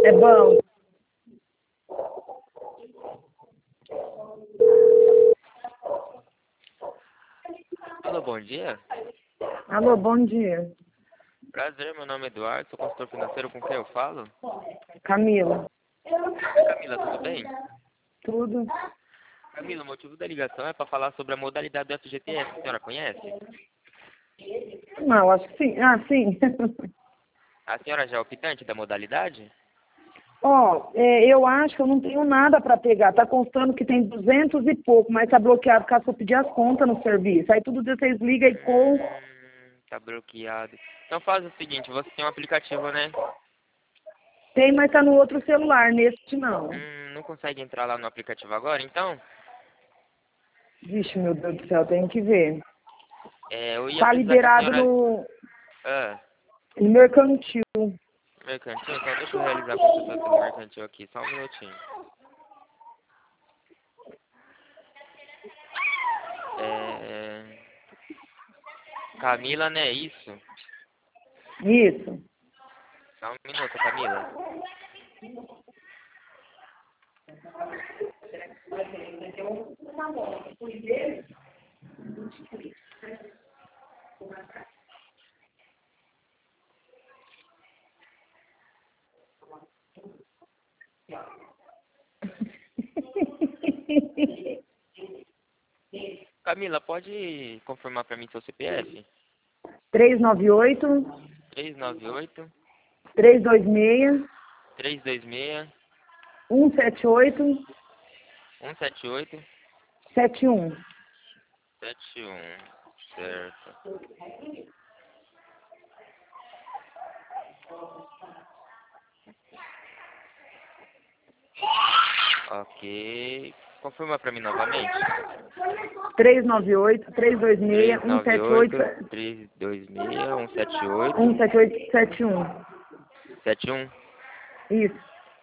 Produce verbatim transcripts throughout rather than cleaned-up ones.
É bom. Alô, bom dia. Alô, bom dia. Prazer, meu nome é Eduardo, sou consultor financeiro, com quem eu falo? Camila. Oi, Camila, tudo bem? Tudo? Camila, o motivo da ligação é para falar sobre a modalidade do F G T S, a senhora conhece? Não, acho que sim. Ah, sim. A senhora já é optante da modalidade? Ó, é, eu acho que eu não tenho nada para pegar. Tá constando que tem duzentos e pouco, mas tá bloqueado caso eu pedir as contas no serviço. Aí tudo dia vocês ligam e com... Hum, tá bloqueado. Então faz o seguinte, você tem um aplicativo, né? Tem, mas tá no outro celular, neste não. Hum, não consegue entrar lá no aplicativo agora, então? Vixe, meu Deus do céu, tem que ver. É, eu ia Tá precisar que a liberado senhora... no, Ah, no mercantil. mercantil, então deixa eu realizar a consulta do mercantil aqui, só um minutinho. É... Camila, né? Isso? Isso. Só um minuto, Camila. Camila, pode confirmar para mim seu C P F? três nove oito, três nove oito, três dois seis, três dois seis, um sete oito, um sete oito, sete um. sete um. Certo. Ok. Confirma para mim novamente. três nove oito, três dois seis, três um nove sete oito, oito, três dois seis, um sete oito, um sete oito sete um. sete um. Isso.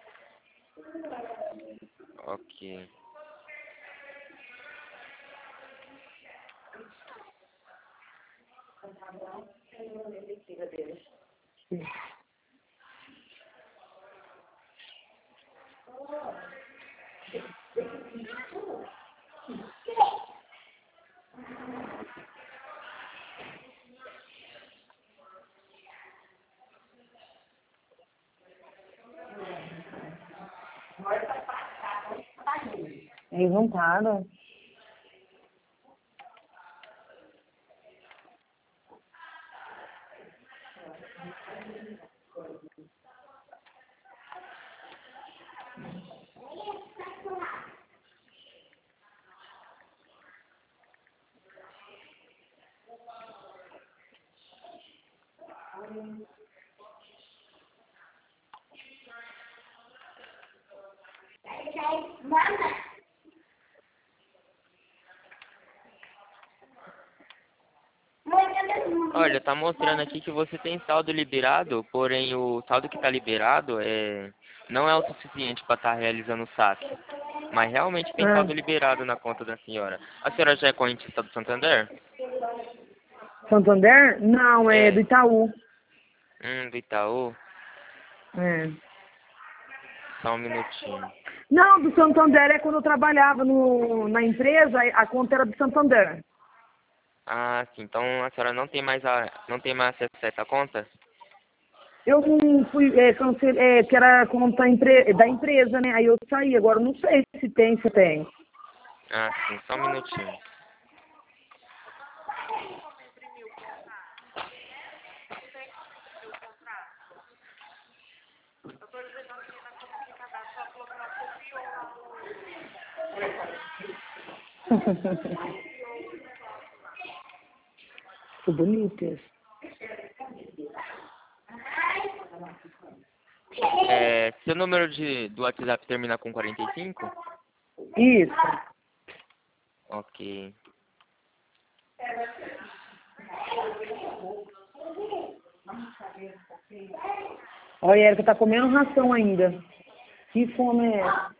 Ok. Eles não param. Olha, tá mostrando aqui que você tem saldo liberado, porém o saldo que tá liberado é não é o suficiente para estar realizando o saque. Mas realmente tem Ah, saldo liberado na conta da senhora. A senhora já é correntista do Santander? Santander? Não, é do É. Itaú. Hum, do Itaú. É. Só um minutinho. Não, do Santander é quando eu trabalhava no, na empresa, a conta era do Santander. Ah, sim. Então a senhora não tem mais a não tem mais acesso a essa conta? Eu não fui, é, cancelei, é, que era conta empre, da empresa, né? Aí eu saí, agora eu não sei se tem, se tem. Ah, sim. Só um minutinho. Que bonito esse. É, seu número de do WhatsApp termina com quarenta e cinco? Isso. Ok. Olha, a Erika tá comendo ração ainda. Que fome é essa?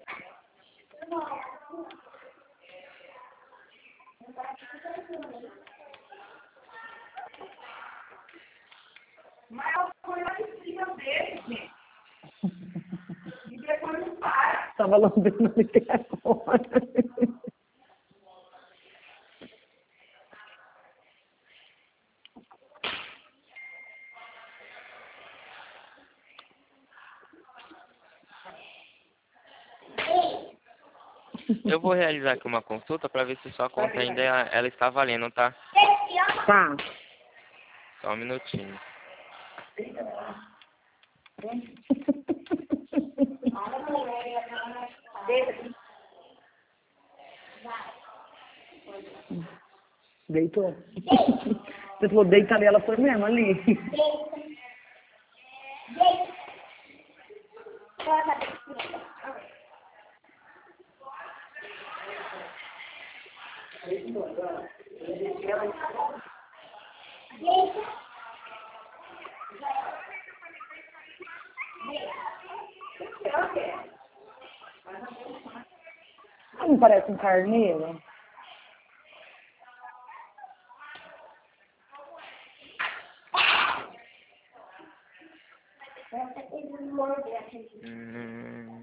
tava lambendo o telefone. Eu vou realizar aqui uma consulta para ver se sua conta ainda ela está valendo, tá? Tá. Só um minutinho. Deitou? Você falou deita ali, ela foi mesmo ali. Não parece um carneiro? Hum.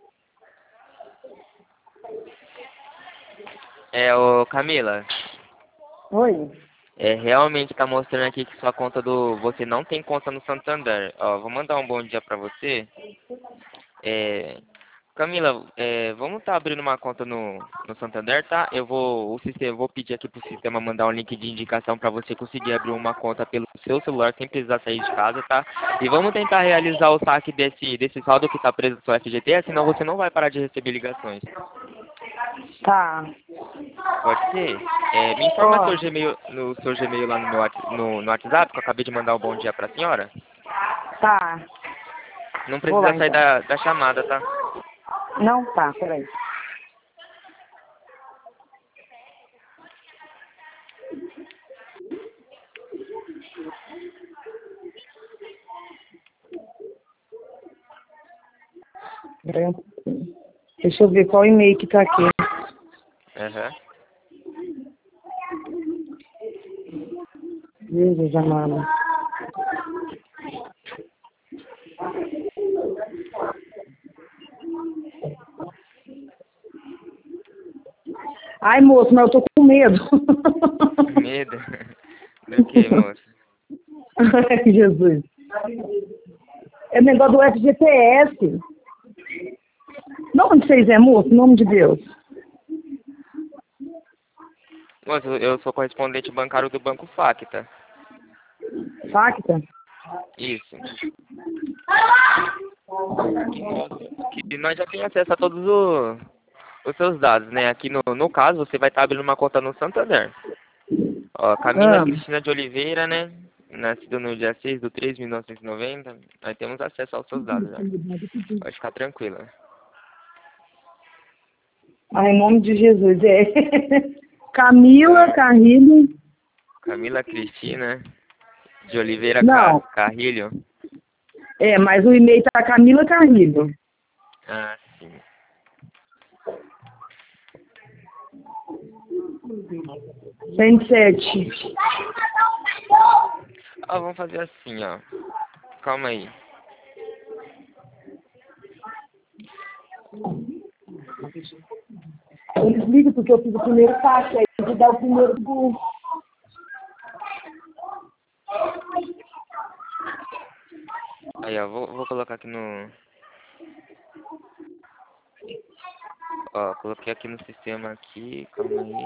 É, ô Camila. Oi? É, realmente tá mostrando aqui que sua conta do... Você não tem conta no Santander. Ó, vou mandar um bom dia pra você. É... Camila, é, vamos estar abrindo uma conta no, no Santander, tá? Eu vou, o sistema, vou pedir aqui pro sistema mandar um link de indicação para você conseguir abrir uma conta pelo seu celular sem precisar sair de casa, tá? E vamos tentar realizar o saque desse, desse saldo que está preso no seu F G T, senão você não vai parar de receber ligações. Tá. Pode ser? É, me informa Ó. seu Gmail, no seu Gmail lá no meu Whats- no, no WhatsApp, que eu acabei de mandar um bom dia pra senhora. Tá. Não Vou precisa lá, sair então. da, da chamada, tá? Não? Tá, peraí. Peraí um pouquinho. Deixa eu ver qual e-mail que tá aqui. Aham. Jesus amado. Ai, moço, mas eu tô com medo. Medo? Do que, moça? Ai, Jesus. É negócio do F G T S. De onde vocês é, moço? Em nome de Deus. Moça, eu sou correspondente bancário do Banco Facta. Facta? Isso. Que nós já temos acesso a todos o- os seus dados, né? Aqui no, no caso, você vai estar abrindo uma conta no Santander. Ó, Camila Ah. Cristina de Oliveira, né? Nascida no dia seis de três de mil novecentos e noventa. Nós temos acesso aos seus dados já. Pode ficar tranquila. Ai, em nome de Jesus. É. Camila Carrilho. Camila Cristina de Oliveira Não. Ca- Carrilho. É, mas o e-mail tá Camila Carrilho. Ah, sim. cento e sete. Ó, vamos fazer assim, ó. Calma aí. Eles ligam porque eu fiz o primeiro taxa, aí eu vou dar o primeiro do... Aí, ó, vou, vou colocar aqui no... Ó, coloquei aqui no sistema aqui, calma aí.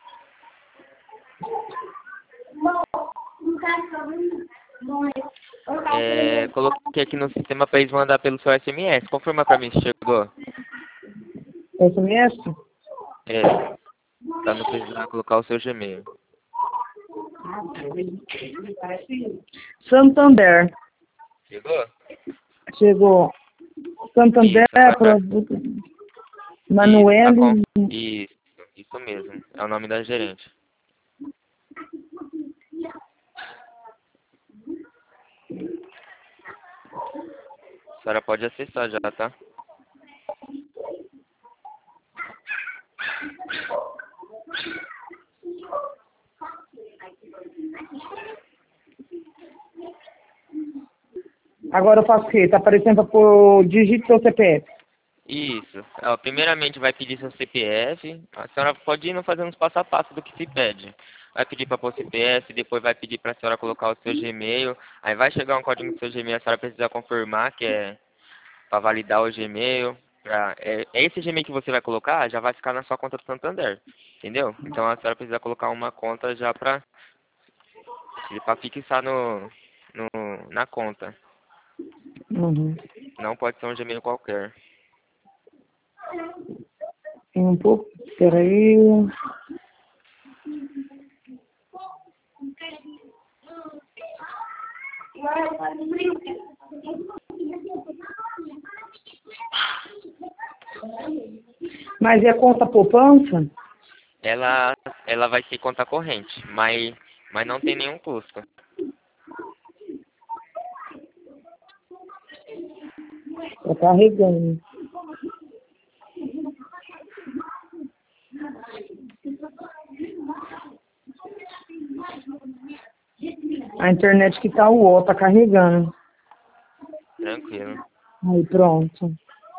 É, coloquei aqui no sistema para eles mandar pelo seu S M S. Confirma pra mim se chegou. S M S? É, pra não precisar colocar o seu Gmail. Santander. Chegou? Chegou. Santander, Isso, agora... produto. Isso, Manuel. tá com... Isso, isso mesmo. É o nome da gerente. A senhora pode acessar já, tá? Agora eu faço o quê? Tá aparecendo para pôr digite seu C P F. Isso. Ó, primeiramente vai pedir seu C P F. A senhora pode ir fazendo os passo a passo do que se pede. Vai pedir para pôr C P F, depois vai pedir para a senhora colocar o seu Gmail. Aí vai chegar um código no seu Gmail, a senhora precisa confirmar que é para validar o Gmail. Pra, é, é esse Gmail que você vai colocar, já vai ficar na sua conta do Santander. Entendeu? Então a senhora precisa colocar uma conta já para para fixar no, no, na conta. Uhum. Não pode ser um Gmail qualquer. Tem um pouco. Peraí. Mas e a conta poupança? Ela, ela vai ser conta corrente, mas, mas não tem nenhum custo. Tá carregando. A internet que tá o ó, tá carregando. Tranquilo. Aí pronto.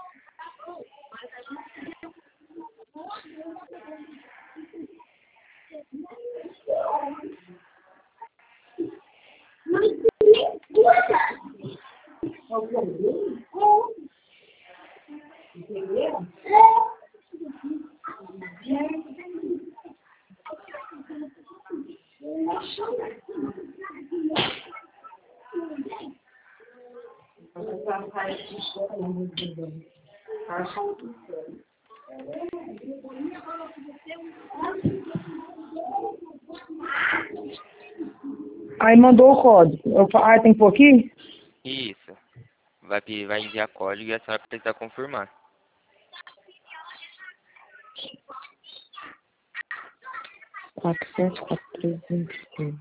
Aí mandou o código. Eu fa- ah, tem que pôr aqui? Isso. Vai, pe- vai enviar código e a senhora precisa confirmar. quatro sete quatro três vinte e seis.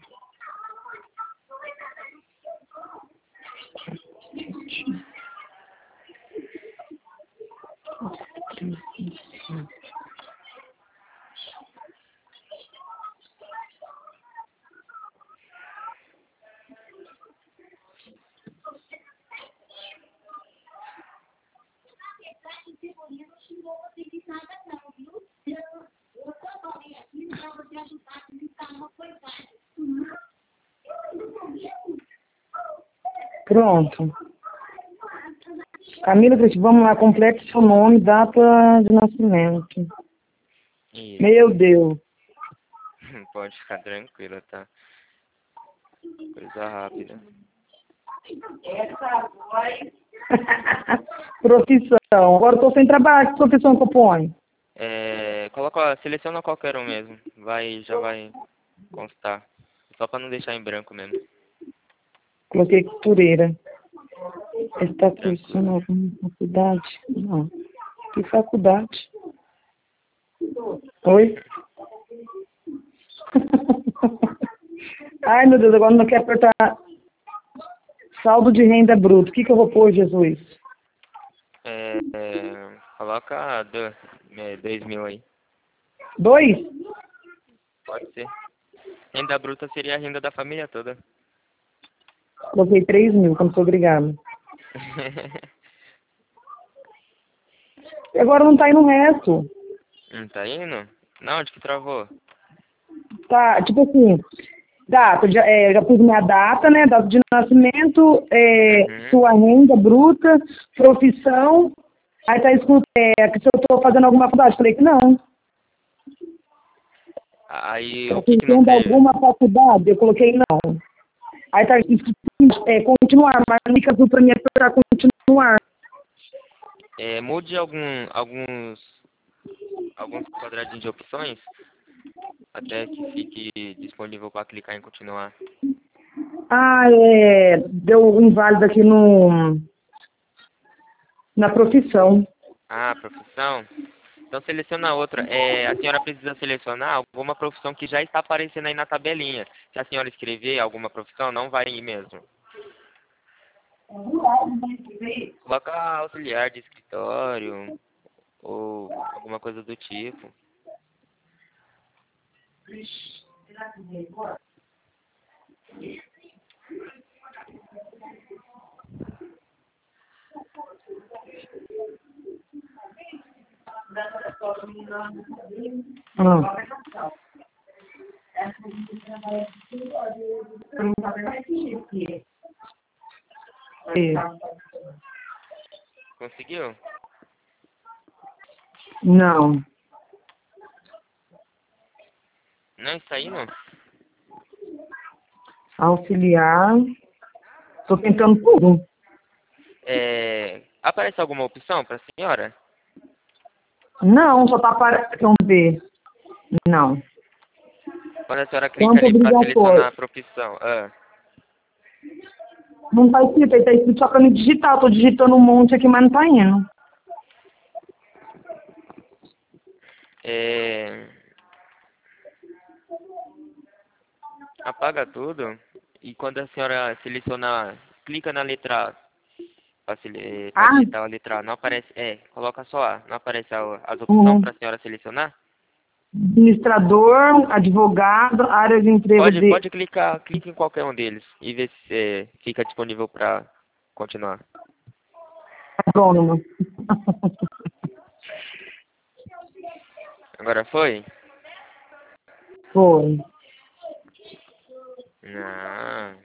Pronto. Camila, Cristina, vamos lá, complete seu nome, data de nascimento. Isso. Meu Deus. Pode ficar tranquila, tá? Coisa rápida. Profissão. Agora eu tô sem trabalho, que profissão que eu ponho? É, coloca, seleciona qualquer um mesmo. Vai, já vai constar. Só para não deixar em branco mesmo. Coloquei costureira. Está Tranquilo. cursando alguma faculdade? Não. Que faculdade? Oi? Ai, meu Deus, agora não quer apertar. Saldo de renda bruto. O que, que eu vou pôr, Jesus? É, é, coloca do- é, dois mil aí. Dois? Pode ser. Renda bruta seria a renda da família toda. Coloquei três mil, como sou obrigado. E agora não tá indo o resto. Não tá indo? Não, onde que travou? Tá, tipo assim, data, já, é, já pus minha data, né? Data de nascimento, é, Uhum. sua renda bruta, profissão. Aí tá escrito é, que se eu tô fazendo alguma faculdade. Falei que não. Aí, Tá o que que não fazendo fez? alguma faculdade? Eu coloquei não. Aí tá escrito é, continuar, mas a única azul pra mim é pra continuar. É, mude algum, alguns, alguns quadradinhos de opções até que fique disponível para clicar em continuar. Ah, é, deu inválido aqui no, na profissão. Ah, profissão? Então seleciona outra. É, a senhora precisa selecionar alguma profissão que já está aparecendo aí na tabelinha. Se a senhora escrever alguma profissão, não vai ir mesmo. Coloca auxiliar de escritório ou alguma coisa do tipo. Ah. É. Conseguiu? Não. Não está indo? Auxiliar. Tô tentando tudo. É, aparece alguma opção para a senhora? Não, só tá aparecendo. Vamos ver. Não. Quando a senhora clica Ponto ali para obrigatório. selecionar a profissão. Ah, Não tá escrito, aí tá escrito só pra me digitar. Eu tô digitando um monte aqui, mas não tá indo. é, apaga tudo. E quando a senhora selecionar, clica na letra A, para Ah, digitar a letra A, não aparece. É, coloca só A, não aparece a- as opções uhum. para a senhora selecionar? Administrador, advogado, área de emprego Pode, de pode clicar, clique em qualquer um deles e ver se é, fica disponível para continuar. agrônomo. Agora foi? Foi. Não.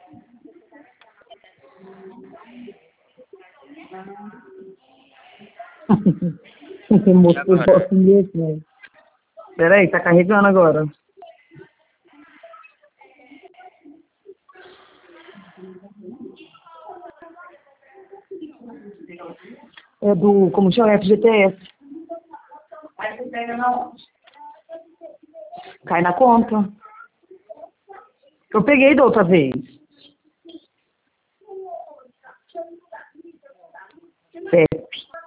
Tem E moço que eu agora? gosto mesmo, né? Peraí, tá carregando agora. É do, como chama? F G T S. Cai na conta. Eu peguei da outra vez. C E P.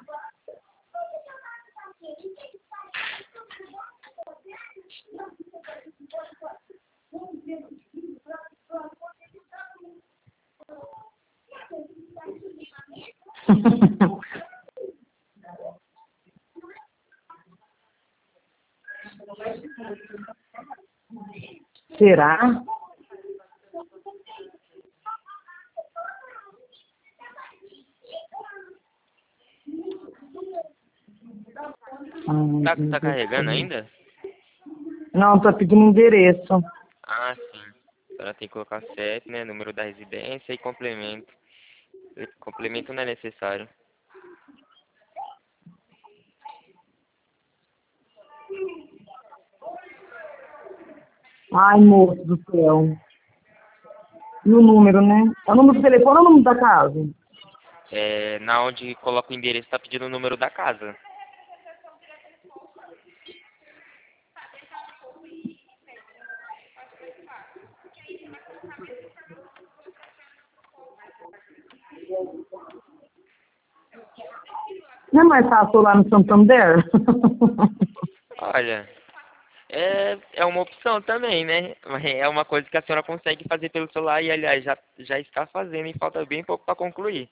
Será? Tá, tá Ah, carregando ainda? não, tá pedindo endereço. Ah, sim. A senhora tem que colocar C E P, né? Número da residência e complemento. E complemento não é necessário. Ai, moço do céu. E o número, né? É o número do telefone ou o número da casa? É, na onde coloca o endereço, tá pedindo o número da casa. Não é mais fácil lá no Santander? Olha, é, é uma opção também, né? Mas é uma coisa que a senhora consegue fazer pelo celular e, aliás, já, já está fazendo e falta bem pouco para concluir.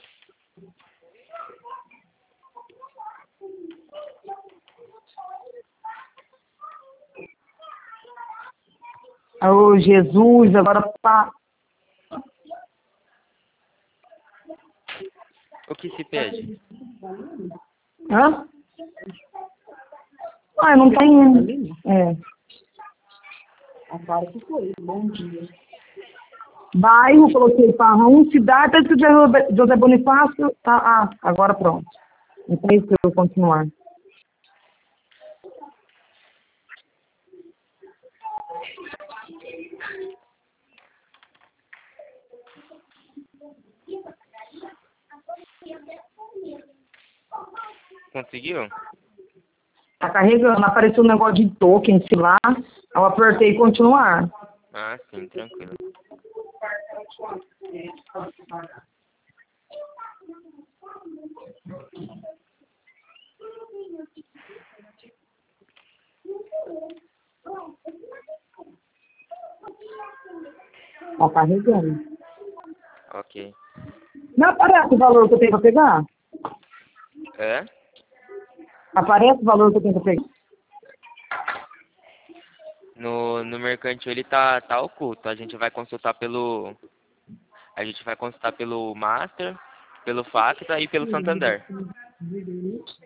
Ô, Jesus, agora tá. O que se pede? Hã? Ah, não tá indo. É. Bairro, coloquei Parrão, cidade, tá escrito José José Bonifácio. Tá, ah, agora pronto. Então é isso que eu vou continuar. Conseguiu? Tá carregando, apareceu um negócio de tokens lá. Eu apertei continuar. Ah, sim, tranquilo. Tá carregando. Ok. Não aparece o valor que eu tenho pra pegar? É? Aparece o valor que eu tenho pra pegar? No, no mercantil ele tá, tá oculto. A gente vai consultar pelo. A gente vai consultar pelo Master, pelo Facta e pelo Santander. Uhum.